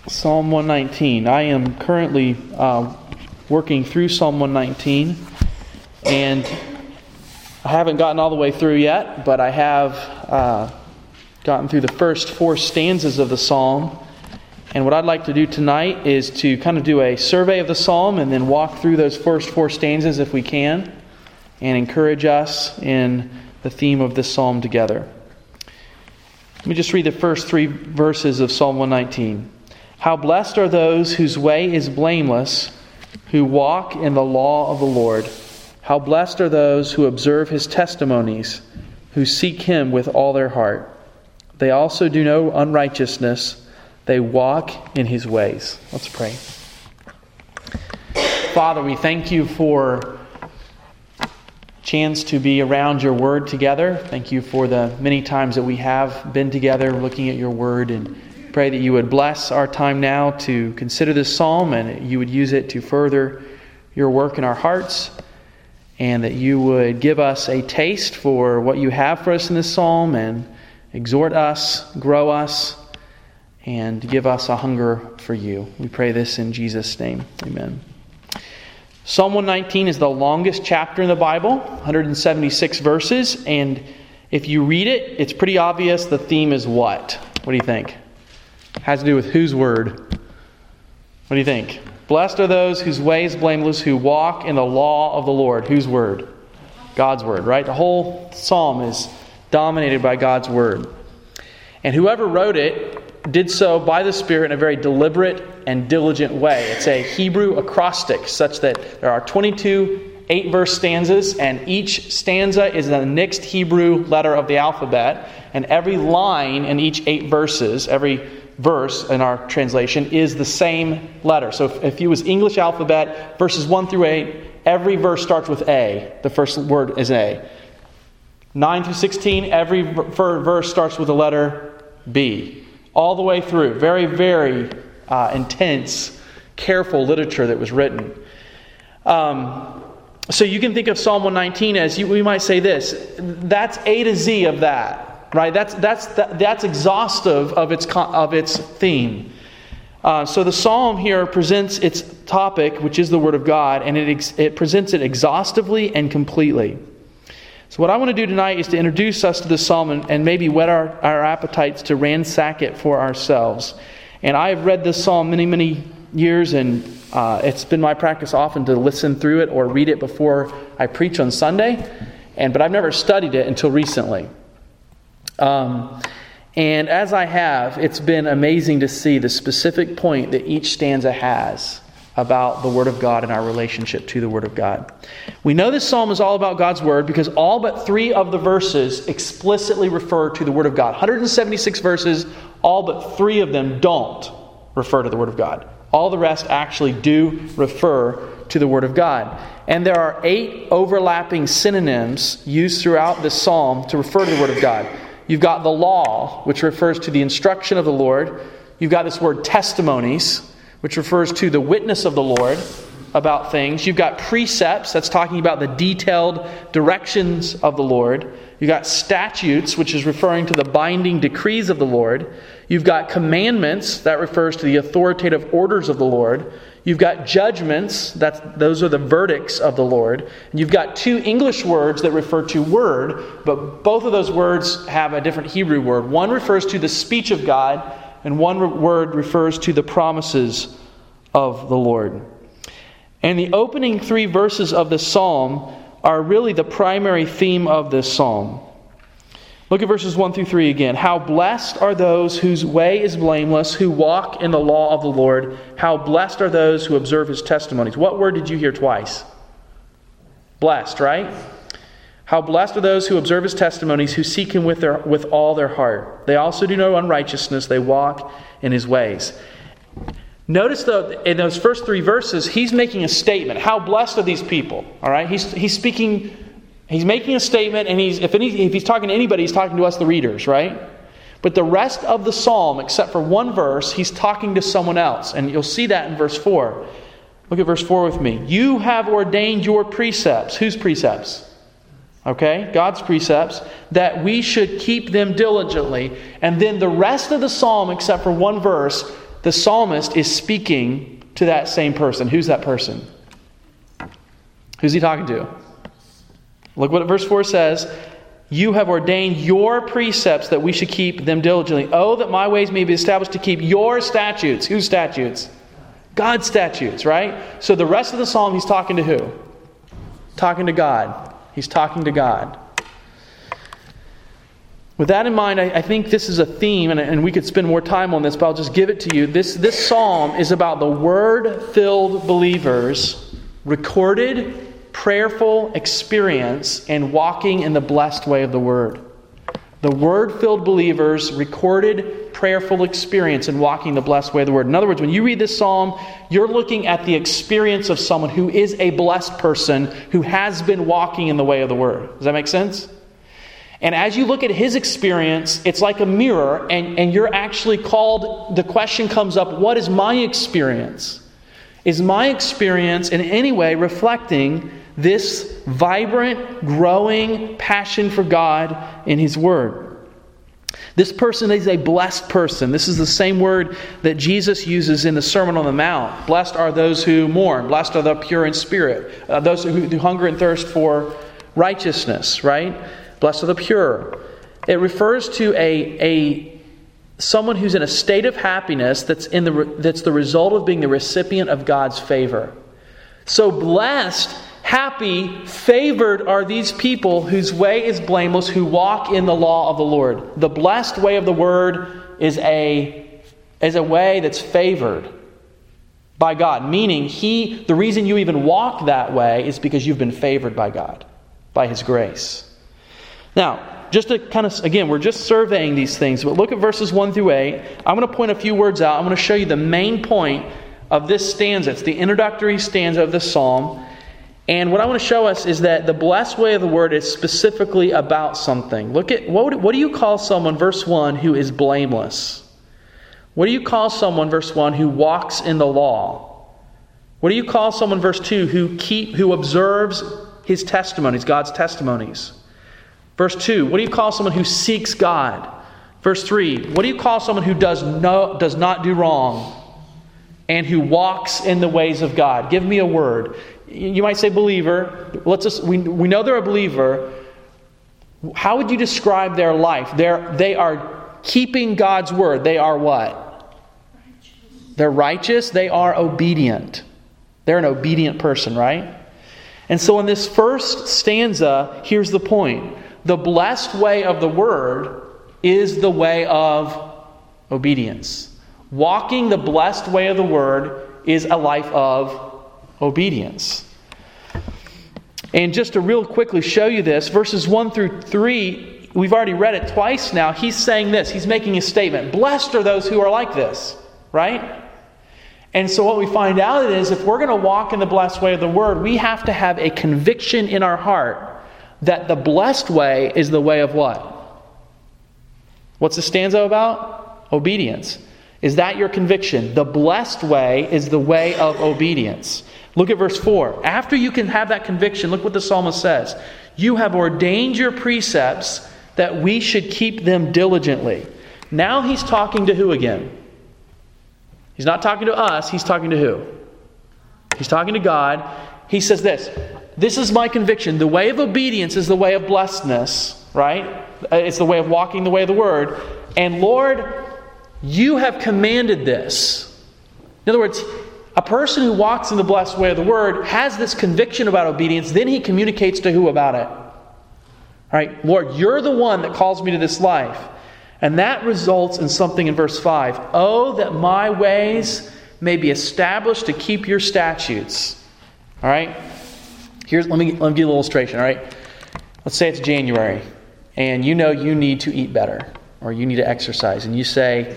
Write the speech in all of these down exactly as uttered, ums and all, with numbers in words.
Psalm one nineteen. I am currently uh, working through Psalm one nineteen, and I haven't gotten all the way through yet, but I have uh, gotten through the first four stanzas of the psalm. And what I'd like to do tonight is to kind of do a survey of the psalm and then walk through those first four stanzas if we can, and encourage us in the theme of this psalm together. Let me just read the first three verses of Psalm one nineteen. How blessed are those whose way is blameless, who walk in the law of the Lord. How blessed are those who observe His testimonies, who seek Him with all their heart. They also do no unrighteousness. They walk in His ways. Let's pray. Father, we thank You for a chance to be around Your Word together. Thank You for the many times that we have been together looking at Your Word, and pray that You would bless our time now to consider this psalm, and You would use it to further Your work in our hearts, and that You would give us a taste for what You have for us in this psalm, and exhort us, grow us, and give us a hunger for You. We pray this in Jesus' name. Amen. Psalm one nineteen is the longest chapter in the Bible, one hundred seventy-six verses, and if you read it, it's pretty obvious the theme is what? What do you think? It has to do with whose word? What do you think? Blessed are those whose way is blameless, who walk in the law of the Lord. Whose word? God's word, right? The whole psalm is dominated by God's word. And whoever wrote it did so by the Spirit in a very deliberate and diligent way. It's a Hebrew acrostic, such that there are twenty-two eight-verse stanzas, and each stanza is the next Hebrew letter of the alphabet, and every line in each eight verses, every verse in our translation, is the same letter. So if, if you was English alphabet, verses one through eight, every verse starts with A. The first word is A. nine through sixteen, every verse starts with the letter B. All the way through. Very, very uh, intense, careful literature that was written. Um, so you can think of Psalm one nineteen as, you, we might say this, that's A to Z of that. Right, that's that's that's exhaustive of its of its theme. Uh, so the psalm here presents its topic, which is the Word of God, and it ex- it presents it exhaustively and completely. So what I want to do tonight is to introduce us to the psalm and, and maybe whet our, our appetites to ransack it for ourselves. And I have read this psalm many many years, and uh, it's been my practice often to listen through it or read it before I preach on Sunday. And but I've never studied it until recently. Um, and as I have, it's been amazing to see the specific point that each stanza has about the Word of God and our relationship to the Word of God. We know this psalm is all about God's Word because all but three of the verses explicitly refer to the Word of God. one hundred seventy-six verses, all but three of them don't refer to the Word of God. All the rest actually do refer to the Word of God. And there are eight overlapping synonyms used throughout this psalm to refer to the Word of God. You've got the law, which refers to the instruction of the Lord. You've got this word testimonies, which refers to the witness of the Lord about things. You've got precepts, that's talking about the detailed directions of the Lord. You've got statutes, which is referring to the binding decrees of the Lord. You've got commandments, that refers to the authoritative orders of the Lord. You've got judgments, that's, those are the verdicts of the Lord. And you've got two English words that refer to word, but both of those words have a different Hebrew word. One refers to the speech of God, and one re- word refers to the promises of the Lord. And the opening three verses of the psalm are really the primary theme of this psalm. Look at verses one through three again. How blessed are those whose way is blameless, who walk in the law of the Lord. How blessed are those who observe His testimonies. What word did you hear twice? Blessed, right? How blessed are those who observe His testimonies, who seek Him with their with all their heart. They also do no unrighteousness. They walk in His ways. Notice, though, in those first three verses, he's making a statement. How blessed are these people? All right, he's he's speaking. He's making a statement, and he's if any if he's talking to anybody, he's talking to us, the readers, right? But the rest of the psalm, except for one verse, he's talking to someone else, and you'll see that in verse four. Look at verse four with me. You have ordained your precepts. Whose precepts? Okay, God's precepts, that we should keep them diligently. And then the rest of the psalm, except for one verse, the psalmist is speaking to that same person. Who's that person? Who's he talking to? Look what verse four says. You have ordained your precepts that we should keep them diligently. Oh, that my ways may be established to keep your statutes. Whose statutes? God's statutes, right? So the rest of the psalm, he's talking to who? Talking to God. He's talking to God. With that in mind, I, I think this is a theme, and, and we could spend more time on this, but I'll just give it to you. This, this psalm is about the Word-filled believers' recorded, prayerful experience and walking in the blessed way of the Word. The Word-filled believers' recorded, prayerful experience and walking the blessed way of the Word. In other words, when you read this psalm, you're looking at the experience of someone who is a blessed person who has been walking in the way of the Word. Does that make sense? And as you look at his experience, it's like a mirror, and, and you're actually called, the question comes up, what is my experience? Is my experience in any way reflecting this vibrant, growing passion for God in His Word? This person is a blessed person. This is the same word that Jesus uses in the Sermon on the Mount. Blessed are those who mourn. Blessed are the pure in spirit. Uh, those who, who hunger and thirst for righteousness, right? Blessed are the pure. It refers to a, a someone who's in a state of happiness that's in the that's the result of being the recipient of God's favor. So blessed, happy, favored are these people whose way is blameless, who walk in the law of the Lord. The blessed way of the Word is a is a way that's favored by God. Meaning, he the reason you even walk that way is because you've been favored by God, by His grace. Now, just to kind of, again, we're just surveying these things, but look at verses one through eight. I'm going to point a few words out. I'm going to show you the main point of this stanza. It's the introductory stanza of this psalm. And what I want to show us is that the blessed way of the Word is specifically about something. Look at, what, what do you call someone, verse one, who is blameless? What do you call someone, verse one, who walks in the law? What do you call someone, verse two, who keep, who observes His testimonies, God's testimonies? Verse two, what do you call someone who seeks God? Verse three, what do you call someone who does no does not do wrong and who walks in the ways of God? Give me a word. You might say believer. Let's just, we, we know they're a believer. How would you describe their life? They're, they are keeping God's word. They are what? Righteous. They're righteous. They are obedient. They're an obedient person, right? And so in this first stanza, here's the point. The blessed way of the Word is the way of obedience. Walking the blessed way of the Word is a life of obedience. And just to real quickly show you this, verses one through three, we've already read it twice now. He's saying this. He's making a statement. Blessed are those who are like this, right? And so what we find out is if we're going to walk in the blessed way of the Word, we have to have a conviction in our heart that the blessed way is the way of what? What's the stanza about? Obedience. Is that your conviction? The blessed way is the way of obedience. Look at verse four. After you can have that conviction, look what the psalmist says. You have ordained your precepts that we should keep them diligently. Now he's talking to who again? He's not talking to us. He's talking to who? He's talking to God. He says this. This is my conviction. The way of obedience is the way of blessedness, right? It's the way of walking the way of the Word. And Lord, you have commanded this. In other words, a person who walks in the blessed way of the Word has this conviction about obedience. Then he communicates to who about it? All right, Lord, you're the one that calls me to this life. And that results in something in verse five. Oh, that my ways may be established to keep your statutes. All right? Here's let me let me give you an illustration, all right? Let's say it's January and you know you need to eat better or you need to exercise, and you say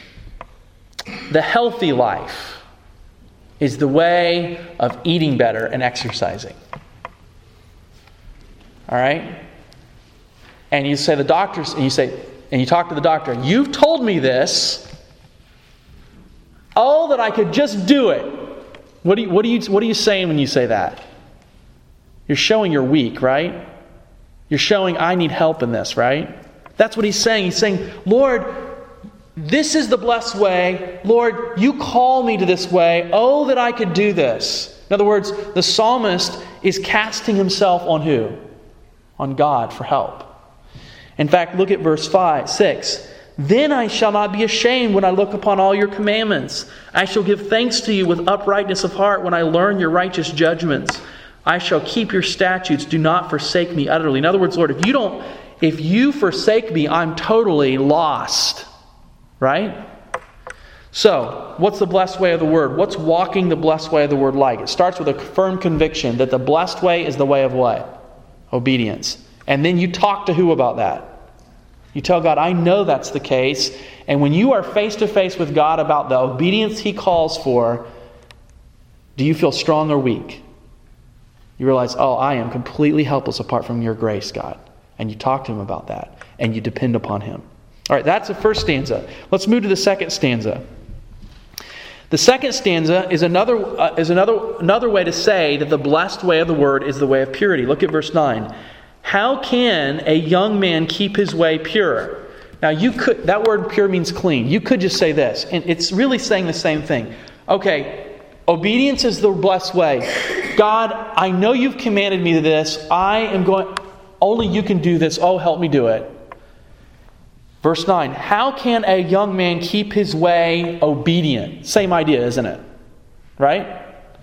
the healthy life is the way of eating better and exercising. All right? And you say the doctors and you say and you talk to the doctor, you've told me this. Oh, that I could just do it. What do you, what do you, what are you saying when you say that? You're showing you're weak, right? You're showing I need help in this, right? That's what he's saying. He's saying, Lord, this is the blessed way. Lord, you call me to this way. Oh, that I could do this. In other words, the psalmist is casting himself on who? On God for help. In fact, look at verse five, six. Then I shall not be ashamed when I look upon all your commandments. I shall give thanks to you with uprightness of heart when I learn your righteous judgments. I shall keep your statutes. Do not forsake me utterly. In other words, Lord, if you don't, if you forsake me, I'm totally lost. Right? So, what's the blessed way of the Word? What's walking the blessed way of the Word like? It starts with a firm conviction that the blessed way is the way of what? Obedience. And then you talk to who about that? You tell God, I know that's the case. And when you are face to face with God about the obedience He calls for, do you feel strong or weak? You realize, oh, I am completely helpless apart from your grace, God. And you talk to Him about that. And you depend upon Him. All right, that's the first stanza. Let's move to the second stanza. The second stanza is another uh, is another another way to say that the blessed way of the Word is the way of purity. Look at verse nine. How can a young man keep his way pure? Now, you could that word pure means clean. You could just say this, and it's really saying the same thing. Okay, obedience is the blessed way. God, I know you've commanded me to this. I am going. Only you can do this. Oh, help me do it. Verse nine, how can a young man keep his way obedient? Same idea, isn't it? Right?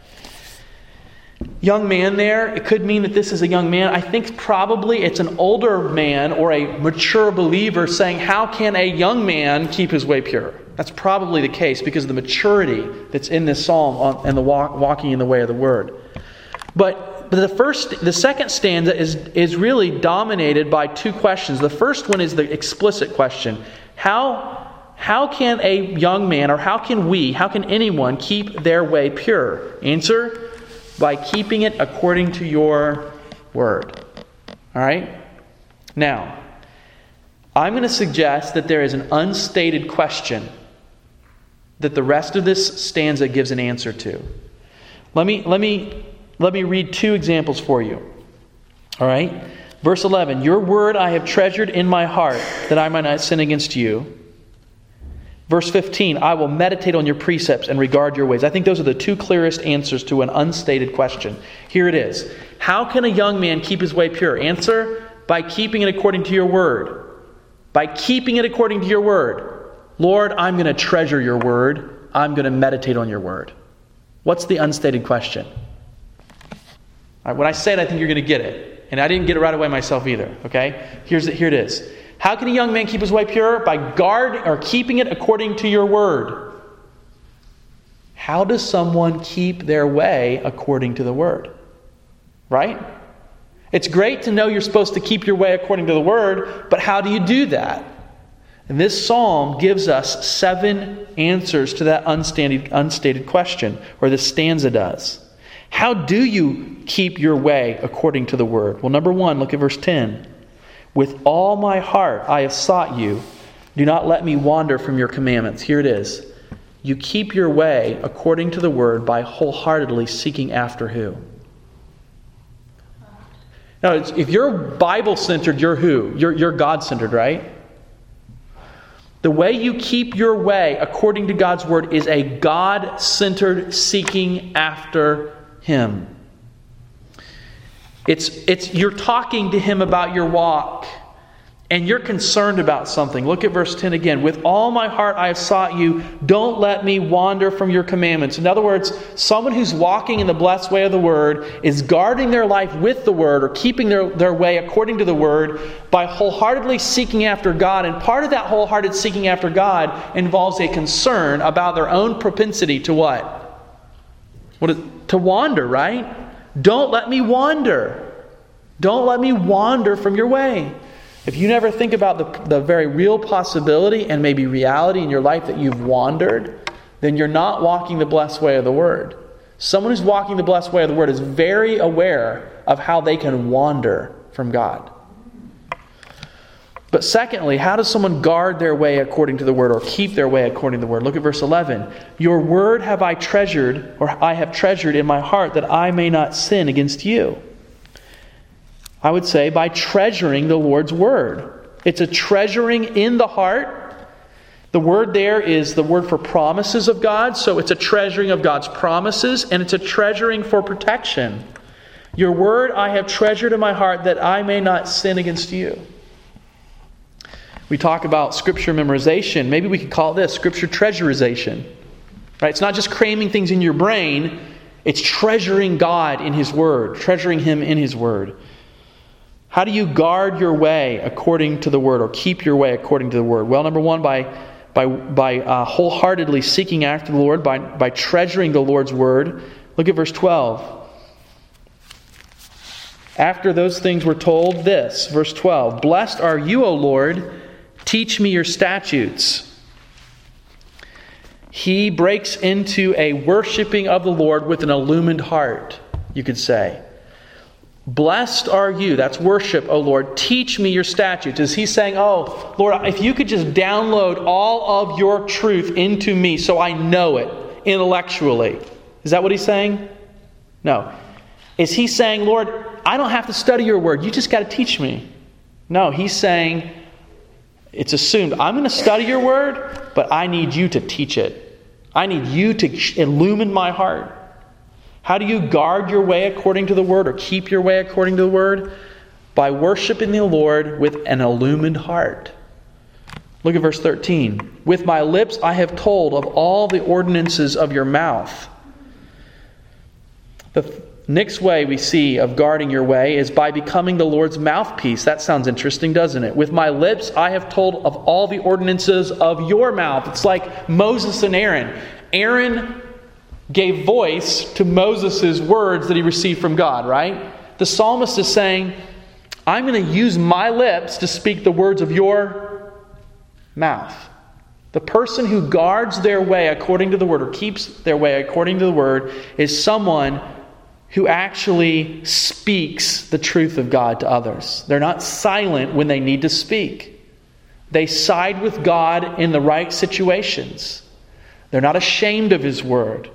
Young man there, it could mean that this is a young man. I think probably it's an older man or a mature believer saying, how can a young man keep his way pure? That's probably the case because of the maturity that's in this psalm and the walk, walking in the way of the Word. But But the first, the second stanza is, is really dominated by two questions. The first one is the explicit question. How, how can a young man, or how can we, how can anyone keep their way pure? Answer, by keeping it according to your Word. All right? Now, I'm going to suggest that there is an unstated question that the rest of this stanza gives an answer to. Let me, let me... Let me read two examples for you. All right? Verse eleven, your word I have treasured in my heart, that I might not sin against you. Verse fifteen, I will meditate on your precepts and regard your ways. I think those are the two clearest answers to an unstated question. Here it is. How can a young man keep his way pure? Answer, by keeping it according to your word. By keeping it according to your word. Lord, I'm going to treasure your word. I'm going to meditate on your word. What's the unstated question? All right, when I say it, I think you're going to get it. And I didn't get it right away myself either. Okay? Here's it, here it is. How can a young man keep his way pure? By guard or keeping it according to your word. How does someone keep their way according to the word? Right? It's great to know you're supposed to keep your way according to the word, but how do you do that? And this psalm gives us seven answers to that unstated, unstated question, or this stanza does. How do you keep your way according to the word? Well, number one, look at verse ten. With all my heart I have sought you. Do not let me wander from your commandments. Here it is. You keep your way according to the word by wholeheartedly seeking after who? Now, if you're Bible-centered, you're who? You're, you're God-centered, right? The way you keep your way according to God's word is a God-centered seeking after Him. It's, it's, you're talking to Him about your walk, and you're concerned about something. Look at verse ten again. With all my heart I have sought you. Don't let me wander from your commandments. In other words, someone who's walking in the blessed way of the Word is guarding their life with the Word, or keeping their, their way according to the Word by wholeheartedly seeking after God. And part of that wholehearted seeking after God involves a concern about their own propensity to what? What is, to wander, right? Don't let me wander. Don't let me wander from your way. If you never think about the, the very real possibility and maybe reality in your life that you've wandered, then you're not walking the blessed way of the Word. Someone who's walking the blessed way of the Word is very aware of how they can wander from God. But secondly, how does someone guard their way according to the Word, or keep their way according to the Word? Look at verse eleven. Your word have I treasured, or I have treasured in my heart, that I may not sin against you. I would say by treasuring the Lord's Word. It's a treasuring in the heart The word there is the word for promises of God. So it's a treasuring of God's promises, and it's a treasuring for protection. Your word I have treasured in my heart that I may not sin against you. We talk about Scripture memorization. Maybe we could call this Scripture treasurization. Right? It's not just cramming things in your brain. It's treasuring God in His Word. Treasuring Him in His Word. How do you guard your way according to the Word, or keep your way according to the Word? Well, number one, by by by uh, wholeheartedly seeking after the Lord, by, by treasuring the Lord's Word. Look at verse twelve. After those things were told, this, verse twelve, Blessed are you, O Lord, teach me your statutes. He breaks into a worshiping of the Lord with an illumined heart, you could say. Blessed are you, that's worship, O Lord, teach me your statutes. Is he saying, oh, Lord, if you could just download all of your truth into me so I know it intellectually. Is that what he's saying? No. Is he saying, Lord, I don't have to study your word, you just got to teach me? No, he's saying, it's assumed, I'm going to study your word, but I need you to teach it. I need you to illumine my heart. How do you guard your way according to the word, or keep your way according to the word? By worshiping the Lord with an illumined heart. Look at verse thirteen. With my lips I have told of all the ordinances of your mouth. The next way we see of guarding your way is by becoming the Lord's mouthpiece. That sounds interesting, doesn't it? With my lips I have told of all the ordinances of your mouth. It's like Moses and Aaron. Aaron gave voice to Moses' words that he received from God, right? The psalmist is saying, I'm going to use my lips to speak the words of your mouth. The person who guards their way according to the word, or keeps their way according to the word, is someone who actually speaks the truth of God to others. They're not silent when they need to speak. They side with God in the right situations. They're not ashamed of His word.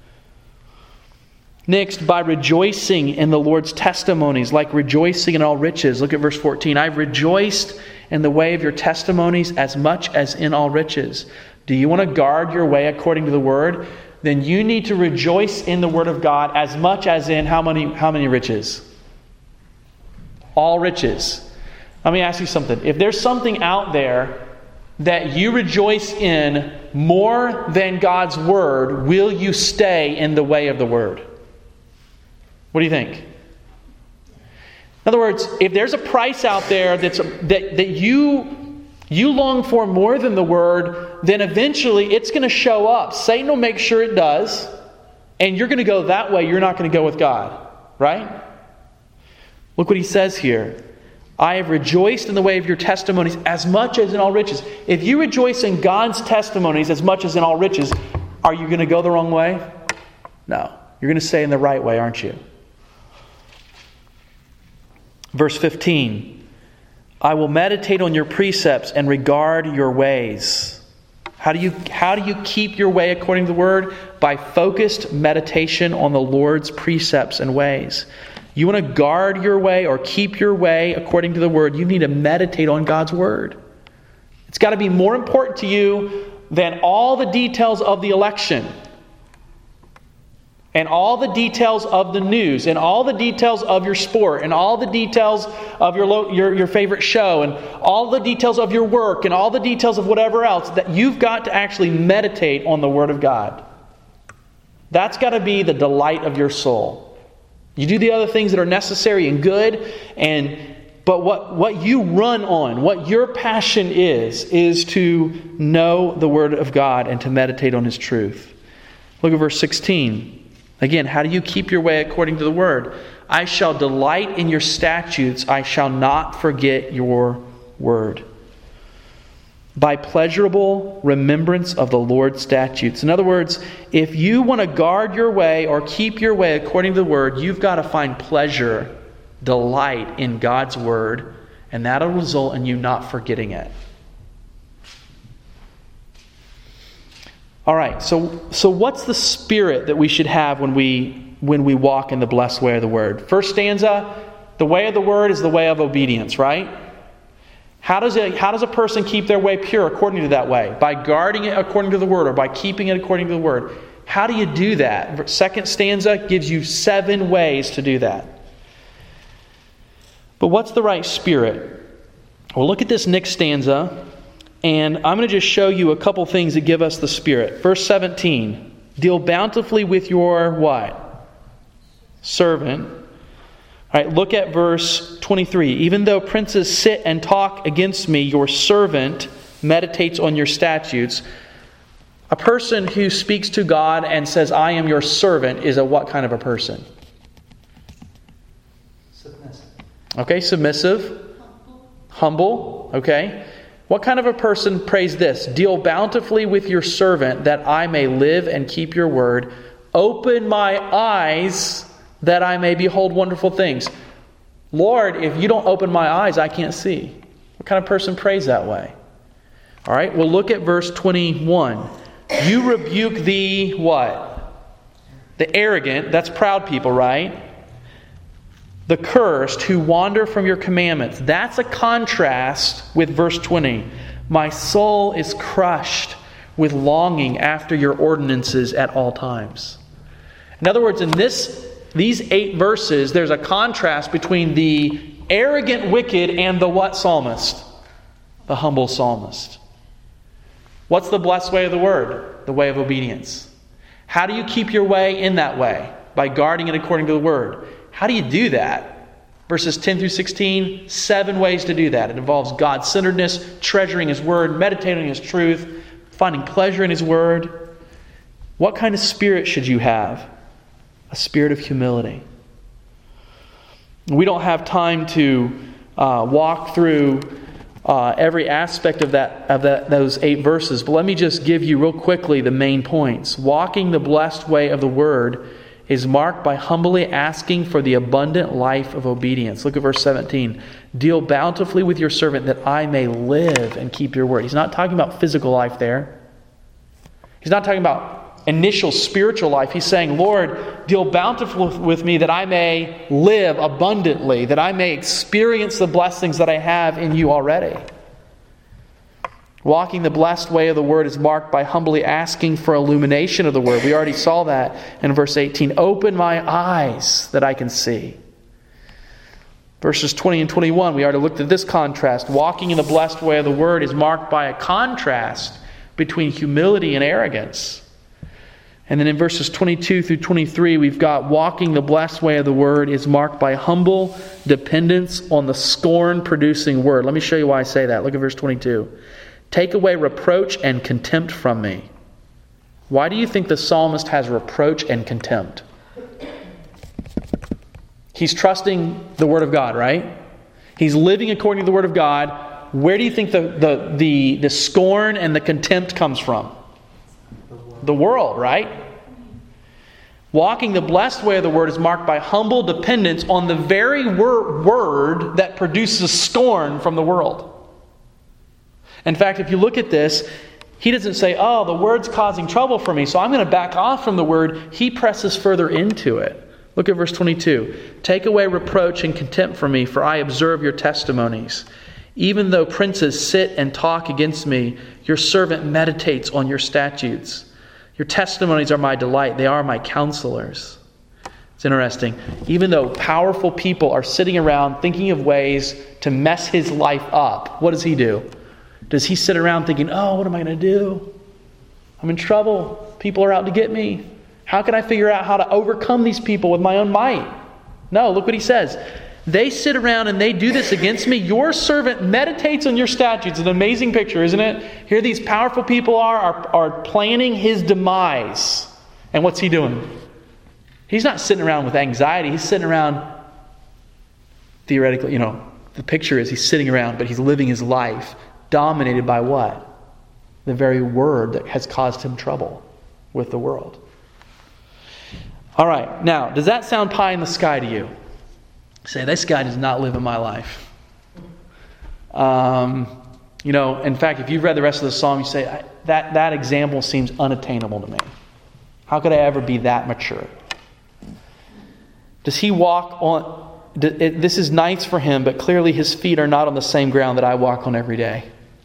Next, by rejoicing in the Lord's testimonies, like rejoicing in all riches. Look at verse fourteen. I've rejoiced in the way of your testimonies as much as in all riches. Do you want to guard your way according to the word? Then you need to rejoice in the word of God as much as in how many, how many riches? All riches. Let me ask you something. If there's something out there that you rejoice in more than God's word, will you stay in the way of the word? What do you think? In other words, if there's a price out there that's a, that, that you, you long for more than the word, then eventually it's going to show up. Satan will make sure it does, and you're going to go that way. You're not going to go with God. Right? Look what he says here. I have rejoiced in the way of your testimonies as much as in all riches. If you rejoice in God's testimonies as much as in all riches, are you going to go the wrong way? No. You're going to stay in the right way, aren't you? Verse fifteen. I will meditate on your precepts and regard your ways. How do you, how do you keep your way according to the word? By focused meditation on the Lord's precepts and ways. You want to guard your way or keep your way according to the word, you need to meditate on God's word. It's got to be more important to you than all the details of the election, and all the details of the news, and all the details of your sport, and all the details of your, lo- your your favorite show, and all the details of your work, and all the details of whatever else. That you've got to actually meditate on the Word of God. That's got to be the delight of your soul. You do the other things that are necessary and good, and but what, what you run on, what your passion is, is to know the Word of God and to meditate on His truth. Look at verse sixteen. Again, how do you keep your way according to the word? I shall delight in your statutes. I shall not forget your word. By pleasurable remembrance of the Lord's statutes. In other words, if you want to guard your way or keep your way according to the word, you've got to find pleasure, delight in God's word, and that'll result in you not forgetting it. All right, so so what's the spirit that we should have when we when we walk in the blessed way of the word? First stanza, the way of the word is the way of obedience, right? How does, a, how does a person keep their way pure according to that way? By guarding it according to the Word, or by keeping it according to the Word. How do you do that? Second stanza gives you seven ways to do that. But what's the right spirit? Well, look at this next stanza, and I'm going to just show you a couple things that give us the Spirit. Verse seventeen, deal bountifully with your what? Servant. All right, look at verse twenty-three. Even though princes sit and talk against me, your servant meditates on your statutes. A person who speaks to God and says, I am your servant, is a what kind of a person? Submissive. Okay, submissive. Humble. Humble, okay. What kind of a person prays this? Deal bountifully with your servant that I may live and keep your word. Open my eyes that I may behold wonderful things. Lord, if you don't open my eyes, I can't see. What kind of person prays that way? All right, well, look at verse twenty-one. You rebuke the what? The arrogant, that's proud people, right? The cursed who wander from your commandments. That's a contrast with verse twenty. My soul is crushed with longing after your ordinances at all times. In other words, in this these eight verses, there's a contrast between the arrogant wicked and the what psalmist? The humble psalmist. What's the blessed way of the word? The way of obedience. How do you keep your way in that way? By guarding it according to the word. How do you do that? Verses ten through sixteen, seven ways to do that. It involves God-centeredness, treasuring His word, meditating on His truth, finding pleasure in His word. What kind of spirit should you have? A spirit of humility. We don't have time to uh, walk through uh, every aspect of that of that those eight verses, but let me just give you real quickly the main points. Walking the blessed way of the word is marked by humbly asking for the abundant life of obedience. Look at verse seventeen. Deal bountifully with your servant that I may live and keep your word. He's not talking about physical life there. He's not talking about initial spiritual life. He's saying, Lord, deal bountifully with me that I may live abundantly, that I may experience the blessings that I have in you already. Walking the blessed way of the word is marked by humbly asking for illumination of the word. We already saw that in verse eighteen. Open my eyes that I can see. Verses twenty and twenty-one, we already looked at this contrast. Walking in the blessed way of the word is marked by a contrast between humility and arrogance. And then in verses twenty-two through twenty-three, we've got walking the blessed way of the word is marked by humble dependence on the scorn-producing word. Let me show you why I say that. Look at verse twenty-two. Take away reproach and contempt from me. Why do you think the psalmist has reproach and contempt? He's trusting the Word of God, right? He's living according to the Word of God. Where do you think the, the, the, the scorn and the contempt comes from? The world, right? Walking the blessed way of the Word is marked by humble dependence on the very wor- word that produces scorn from the world. In fact, if you look at this, he doesn't say, oh, the Word's causing trouble for me, so I'm going to back off from the Word. He presses further into it. Look at verse twenty-two. Take away reproach and contempt from me, for I observe your testimonies. Even though princes sit and talk against me, your servant meditates on your statutes. Your testimonies are my delight. They are my counselors. It's interesting. Even though powerful people are sitting around thinking of ways to mess his life up, what does he do? Does he sit around thinking, oh, what am I going to do? I'm in trouble. People are out to get me. How can I figure out how to overcome these people with my own might? No, look what he says. They sit around and they do this against me. Your servant meditates on your statutes. It's an amazing picture, isn't it? Here these powerful people are, are, are planning his demise. And what's he doing? He's not sitting around with anxiety. He's sitting around, theoretically, you know, the picture is he's sitting around, but he's living his life dominated by what? The very word that has caused him trouble with the world. All right, now, does that sound pie in the sky to you? Say, this guy does not live in my life. Um, you know, in fact, if you've read the rest of the psalm, you say, that, that example seems unattainable to me. How could I ever be that mature? Does he walk on it, this is nice for him, but clearly his feet are not on the same ground that I walk on every day.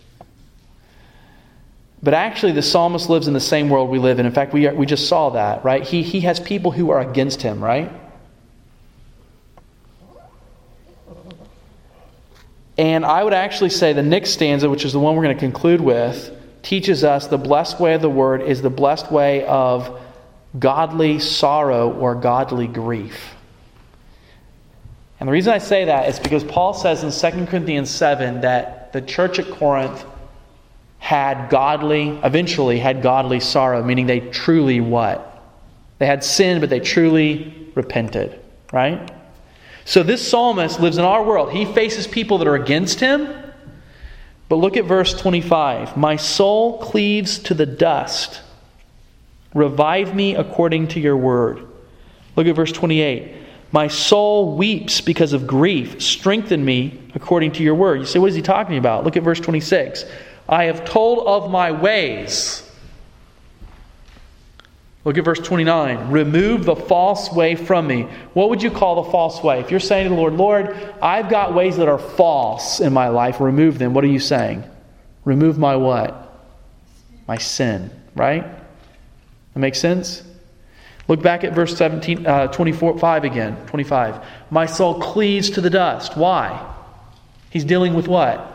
But actually, the psalmist lives in the same world we live in. In fact, we are, we just saw that, right? He, he has people who are against him, right? And I would actually say the next stanza, which is the one we're going to conclude with, teaches us the blessed way of the word is the blessed way of godly sorrow or godly grief. And the reason I say that is because Paul says in Second Corinthians seven that the church at Corinth had godly, eventually had godly sorrow, meaning they truly what? They had sinned, but they truly repented, right? So this psalmist lives in our world. He faces people that are against him. But look at verse twenty-five. My soul cleaves to the dust. Revive me according to your word. Look at verse twenty-eight. My soul weeps because of grief. Strengthen me according to your word. You say, what is he talking about? Look at verse twenty-six. I have told of my ways. Look at verse twenty-nine. Remove the false way from me. What would you call the false way? If you're saying to the Lord, Lord, I've got ways that are false in my life. Remove them. What are you saying? Remove my what? My sin. Right? That makes sense? Look back at verse seventeen, uh, twenty-four, five again. twenty-five. My soul cleaves to the dust. Why? He's dealing with what?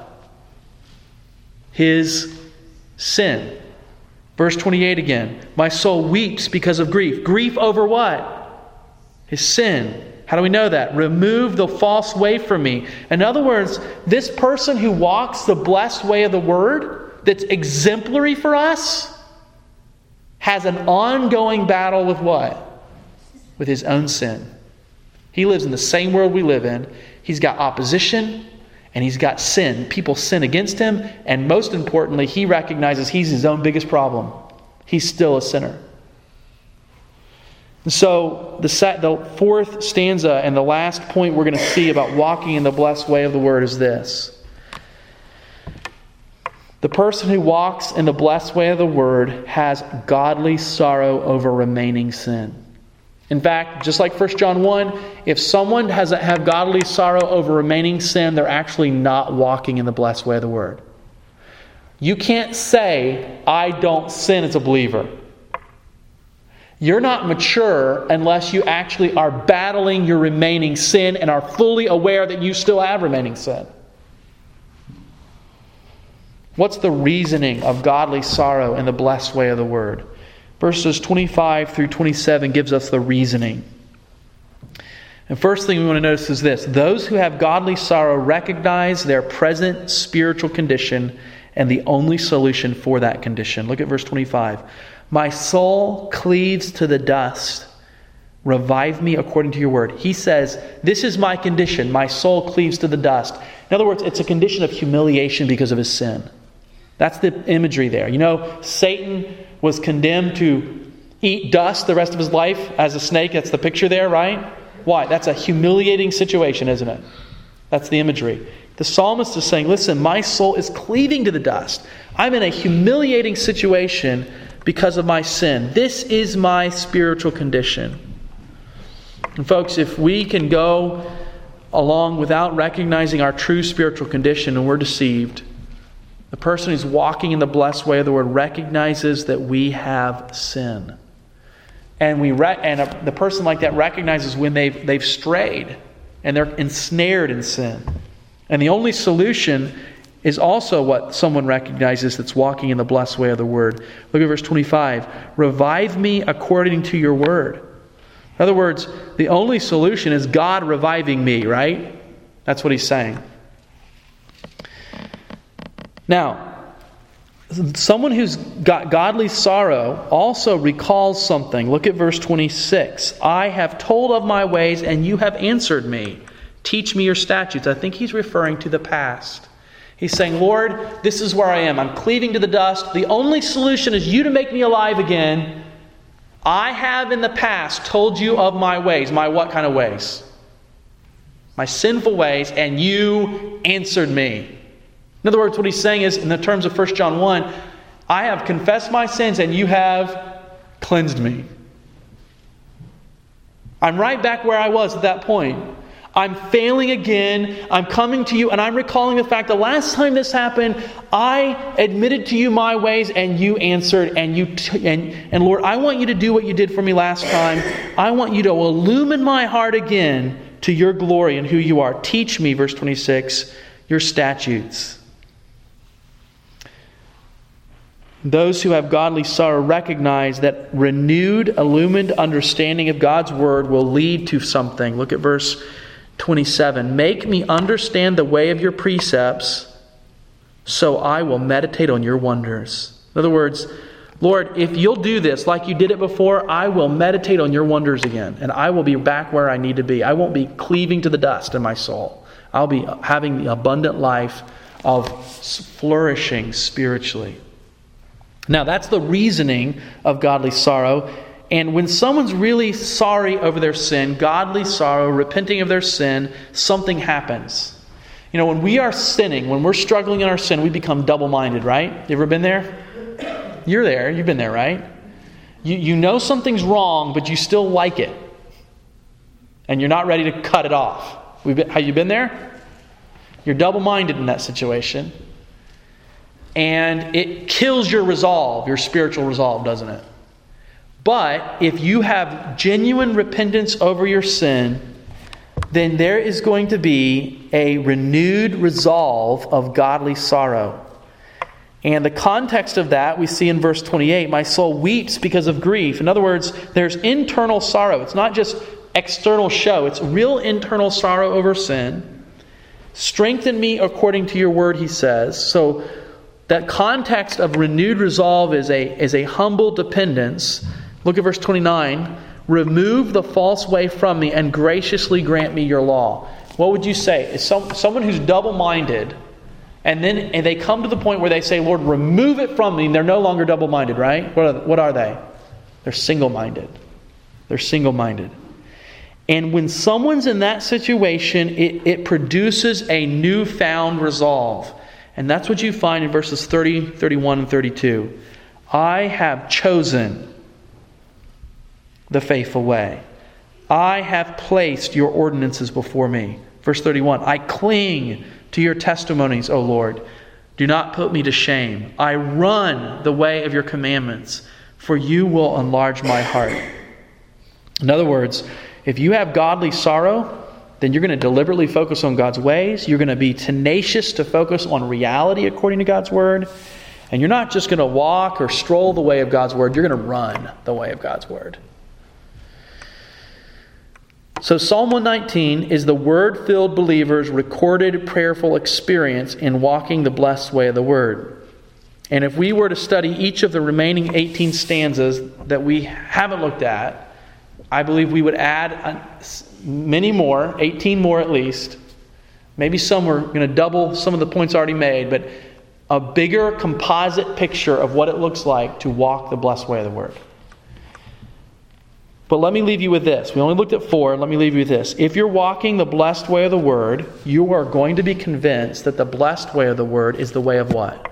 His sin. Verse twenty-eight again. My soul weeps because of grief. Grief over what? His sin. How do we know that? Remove the false way from me. In other words, this person who walks the blessed way of the word, that's exemplary for us, has an ongoing battle with what? With his own sin. He lives in the same world we live in. He's got opposition. And he's got sin. People sin against him. And most importantly, he recognizes he's his own biggest problem. He's still a sinner. And so the, set, the fourth stanza and the last point we're going to see about walking in the blessed way of the word is this. The person who walks in the blessed way of the word has godly sorrow over remaining sin. In fact, just like First John one, if someone has a, have godly sorrow over remaining sin, they're actually not walking in the blessed way of the word. You can't say, I don't sin as a believer. You're not mature unless you actually are battling your remaining sin and are fully aware that you still have remaining sin. What's the reasoning of godly sorrow in the blessed way of the word? Verses twenty-five through twenty-seven gives us the reasoning. And first thing we want to notice is this. Those who have godly sorrow recognize their present spiritual condition and the only solution for that condition. Look at verse twenty-five. My soul cleaves to the dust. Revive me according to your word. He says, this is my condition. My soul cleaves to the dust. In other words, it's a condition of humiliation because of his sin. That's the imagery there. You know, Satan was condemned to eat dust the rest of his life as a snake. That's the picture there, right? Why? That's a humiliating situation, isn't it? That's the imagery. The psalmist is saying, listen, my soul is cleaving to the dust. I'm in a humiliating situation because of my sin. This is my spiritual condition. And folks, if we can go along without recognizing our true spiritual condition and we're deceived, the person who's walking in the blessed way of the word recognizes that we have sin. And we re- and a, the person like that recognizes when they've, they've strayed and they're ensnared in sin. And the only solution is also what someone recognizes that's walking in the blessed way of the word. Look at verse twenty-five. Revive me according to your word. In other words, the only solution is God reviving me, right? That's what he's saying. Now, someone who's got godly sorrow also recalls something. Look at verse twenty-six. I have told of my ways and you have answered me. Teach me your statutes. I think he's referring to the past. He's saying, Lord, this is where I am. I'm cleaving to the dust. The only solution is you to make me alive again. I have in the past told you of my ways. My what kind of ways? My sinful ways, and you answered me. In other words, what he's saying is, in the terms of First John one, I have confessed my sins and you have cleansed me. I'm right back where I was at that point. I'm failing again. I'm coming to you and I'm recalling the fact the last time this happened, I admitted to you my ways and you answered. And you t- and, and Lord, I want you to do what you did for me last time. I want you to illumine my heart again to your glory and who you are. Teach me, verse twenty-six, your statutes. Those who have godly sorrow recognize that renewed, illumined understanding of God's word will lead to something. Look at verse twenty-seven. Make me understand the way of your precepts, so I will meditate on your wonders. In other words, Lord, if you'll do this like you did it before, I will meditate on your wonders again, and I will be back where I need to be. I won't be cleaving to the dust in my soul. I'll be having the abundant life of flourishing spiritually. Now, that's the reasoning of godly sorrow. And when someone's really sorry over their sin, godly sorrow, repenting of their sin, something happens. You know, when we are sinning, when we're struggling in our sin, we become double-minded, right? You ever been there? You're there. You've been there, right? You, you know something's wrong, but you still like it. And you're not ready to cut it off. We've been, have you been there? You're double-minded in that situation. And it kills your resolve, your spiritual resolve, doesn't it? But if you have genuine repentance over your sin, then there is going to be a renewed resolve of godly sorrow. And the context of that we see in verse twenty-eight. My soul weeps because of grief. In other words, there's internal sorrow. It's not just external show. It's real internal sorrow over sin. Strengthen me according to your word, he says. So that context of renewed resolve is a, is a humble dependence. Look at verse twenty-nine. Remove the false way from me and graciously grant me your law. What would you say? Is some, someone who's double-minded, and then and they come to the point where they say, Lord, remove it from me, and they're no longer double-minded, right? What are, what are they? They're single-minded. They're single-minded. And when someone's in that situation, it, it produces a newfound resolve. And that's what you find in verses thirty, thirty-one, and thirty-two. I have chosen the faithful way. I have placed your ordinances before me. Verse thirty-one. I cling to your testimonies, O Lord. Do not put me to shame. I run the way of your commandments, for you will enlarge my heart. In other words, if you have godly sorrow, then you're going to deliberately focus on God's ways. You're going to be tenacious to focus on reality according to God's word. And you're not just going to walk or stroll the way of God's word. You're going to run the way of God's word. So Psalm one nineteen is the word-filled believer's recorded prayerful experience in walking the blessed way of the word. And if we were to study each of the remaining eighteen stanzas that we haven't looked at, I believe we would add many more, eighteen more at least. Maybe some we're going to double some of the points already made, but a bigger composite picture of what it looks like to walk the blessed way of the word. But let me leave you with this. We only looked at four. Let me leave you with this. If you're walking the blessed way of the word, you are going to be convinced that the blessed way of the word is the way of what?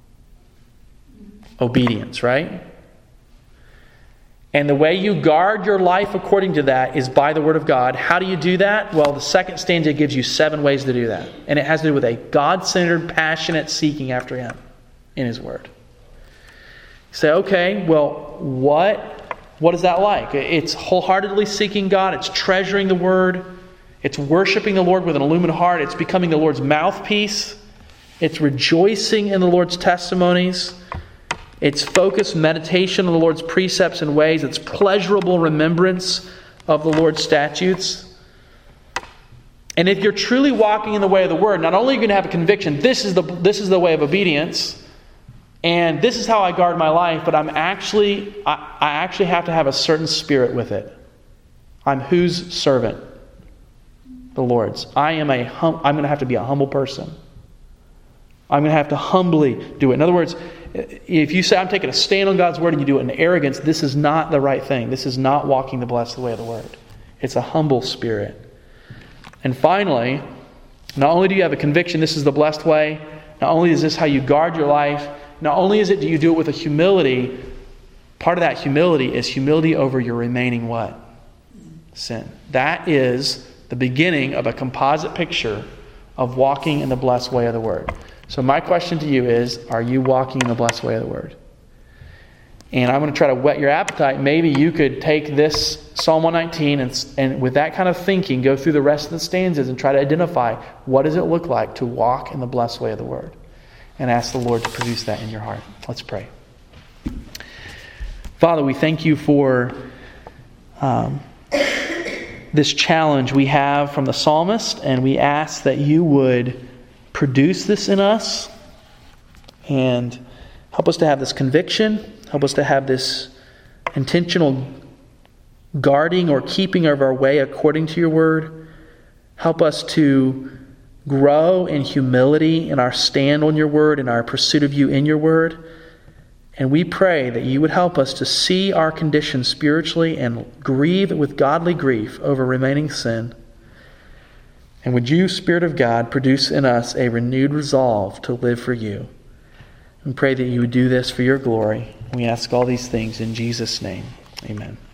Obedience, right? And the way you guard your life according to that is by the word of God. How do you do that? Well, the second stanza gives you seven ways to do that. And it has to do with a God-centered, passionate seeking after Him in His word. You say, okay, well, what... What is that like? It's wholeheartedly seeking God. It's treasuring the Word. It's worshiping the Lord with an illumined heart. It's becoming the Lord's mouthpiece. It's rejoicing in the Lord's testimonies. It's focused meditation on the Lord's precepts and ways. It's pleasurable remembrance of the Lord's statutes. And if you're truly walking in the way of the Word, not only are you going to have a conviction, this is the, this is the way of obedience, and this is how I guard my life, but I'm actually, I, I actually have to have a certain spirit with it. I'm whose servant? The Lord's. I am a hum, I'm going to have to be a humble person. I'm going to have to humbly do it. In other words, if you say I'm taking a stand on God's word and you do it in arrogance, this is not the right thing. This is not walking the blessed way of the word. It's a humble spirit. And finally, not only do you have a conviction this is the blessed way, not only is this how you guard your life, not only is it do you do it with a humility, part of that humility is humility over your remaining what? Sin. That is the beginning of a composite picture of walking in the blessed way of the Word. So my question to you is, are you walking in the blessed way of the Word? And I'm going to try to whet your appetite. Maybe you could take this Psalm one nineteen and, and with that kind of thinking, go through the rest of the stanzas and try to identify what does it look like to walk in the blessed way of the Word. And ask the Lord to produce that in your heart. Let's pray. Father, we thank you for um, this challenge we have from the psalmist, and we ask that you would produce this in us and help us to have this conviction, help us to have this intentional guarding or keeping of our way according to your word. Help us to grow in humility in our stand on your word, in our pursuit of you in your word. And we pray that you would help us to see our condition spiritually and grieve with godly grief over remaining sin. And would you, Spirit of God, produce in us a renewed resolve to live for you. We pray that you would do this for your glory. We ask all these things in Jesus' name. Amen.